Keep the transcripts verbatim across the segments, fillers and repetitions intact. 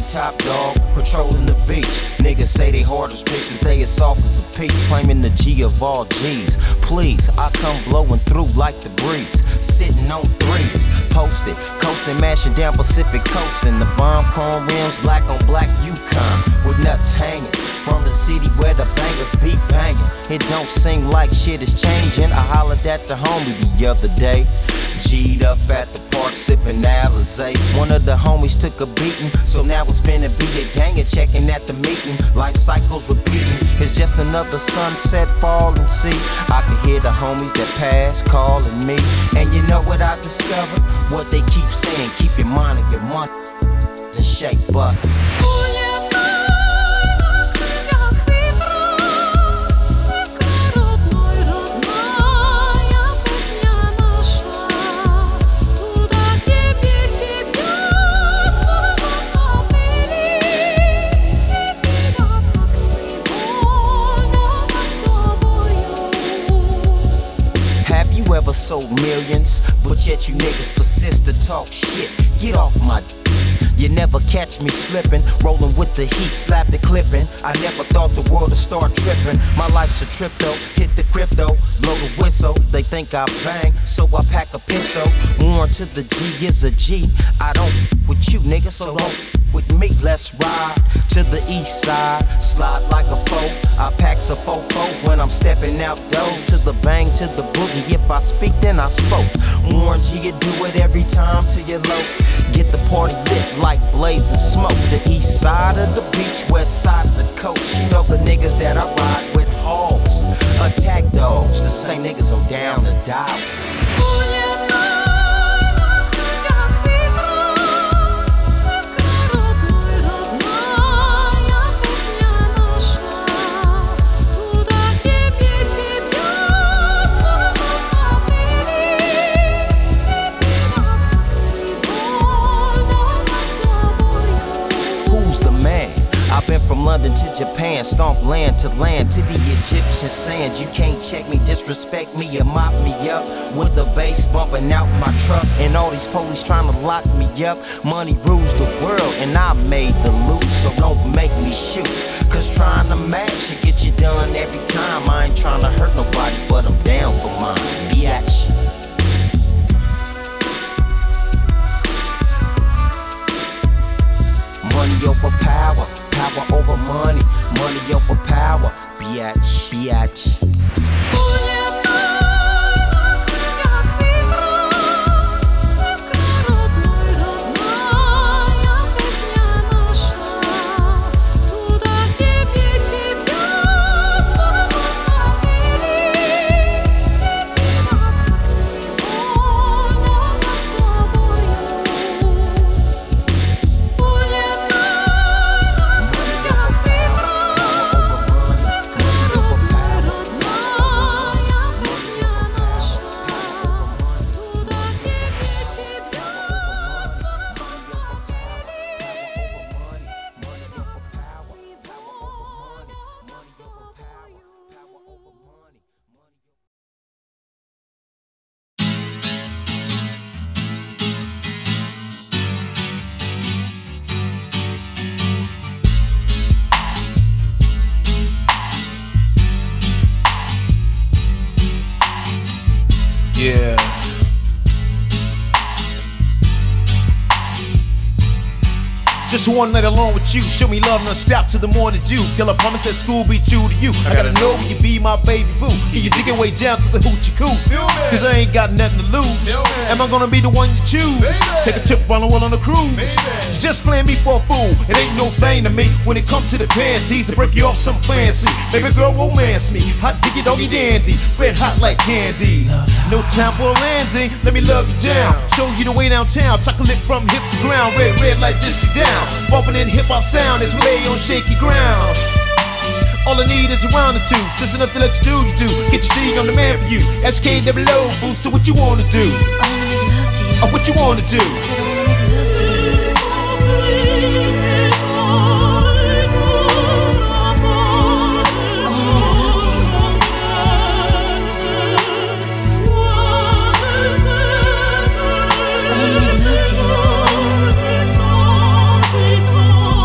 top dog, patrolling the beach. Niggas say they hard as bricks, but they as soft as a peach. Claiming the G of all G's. Please, I come blowing through like the breeze. Sitting on threes, posted, coasting, mashing down Pacific coast. And the bomb chrome rims, black on black Yukon, with nuts hanging. From the city where the bangers be banging. It don't seem like shit is changing. I hollered at the homie the other day. G'd up at the park sipping Alizé. One of the homies took a beating, so now it's finna be a gang and checking at the meeting. Life cycles repeating. It's just another sunset falling. See, I can hear the homies that pass calling me. And you know what I discovered? What they keep saying, keep your mind on your money and shake busters. Ever sold millions, but yet you niggas persist to talk shit. Get off my d- You never catch me slipping, rolling with the heat, slap the clipping. I never thought the world would start tripping. My life's a trip though, hit the crypto, blow the whistle. They think I bang, so I pack a pistol. Warn to the G is a G. I don't with you niggas, so don't with me. Let's ride to the east side, slide like a foe. I pack a fofo when I'm stepping out doors. To the bang, to the boogie. If I speak, then I spoke. Warn G, you do it every time till you're low. Get the party lit like blazing smoke. The east side of the beach, west side of the coast. You know the niggas that I ride with hogs, attack dogs. The same niggas I'm down to die with. I've been from London to Japan, stomp land to land to the Egyptian sands. You can't check me, disrespect me, or mop me up with the bass bumping out my truck. And all these police trying to lock me up. Money rules the world and I made the loot, so don't make me shoot. Cause trying to match it get you done every time. I ain't trying to hurt nobody, but I'm down for mine. Biatch. Money over power, power over money, money over power, biatch, biatch. Yeah. Just one night alone with you, show me love, not stop till the morning dew. Girl, I promise that school be true to you. I gotta know will you be my baby boo. Can you dig your way down to the hoochie coo? Cause I ain't got nothing to lose. Am I gonna be the one you choose? Take a trip on the world on a cruise. You just playing me for a fool. It ain't no thing to me when it comes to the panties. I break you off some fancy. Baby girl, romance me. Hot diggy doggy dandy. Red hot like candy. No time for a landing. Let me love you down. Show you the way downtown. Chocolate from hip to ground. Red, red like this, you down. Bumping in hip hop sound as we lay on shaky ground. All I need is a round or two, just enough to let you do you do. Get your seat on the man for you. S K double O, boost to what you wanna do. I wanna make love to you. Or what you wanna do. I said I wanna make love to you. Oh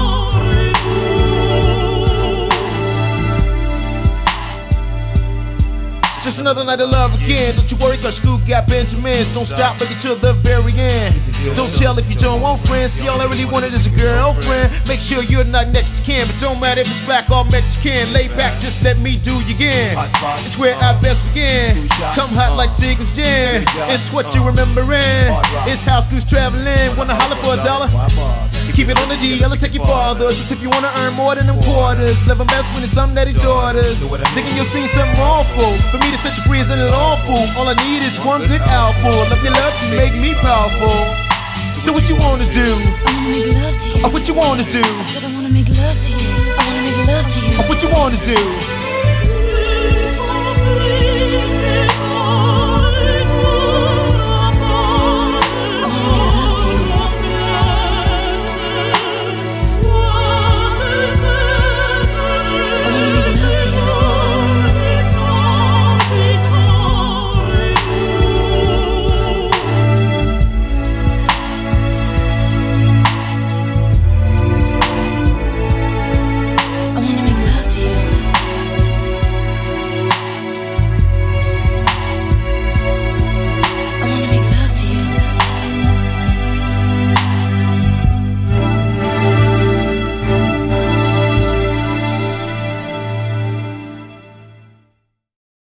It's another night of love again. Don't you worry, cause school got Benjamins. Don't stop, make it till the very end. Don't tell if you don't want friends. See, all I really wanted is a girlfriend. Make sure you're not next to kin, but don't matter if it's black or Mexican. Lay back, just let me do you again. It's where I best begin. Come hot like Seagram's gin. It's what you're remembering. It's how school's traveling. Wanna holler for a dollar? Keep it on the D L and take your father. Just if you wanna earn more than them quarters. Love him best when it's some daddy's daughters. Thinking you'll see something awful. For me to set you free isn't lawful. All I need is one good outful. Love your love to make me powerful. So what you wanna do? I wanna make love to you. Oh, what you wanna do? I said I wanna make love to you. I wanna make love to you. Oh, what you wanna do?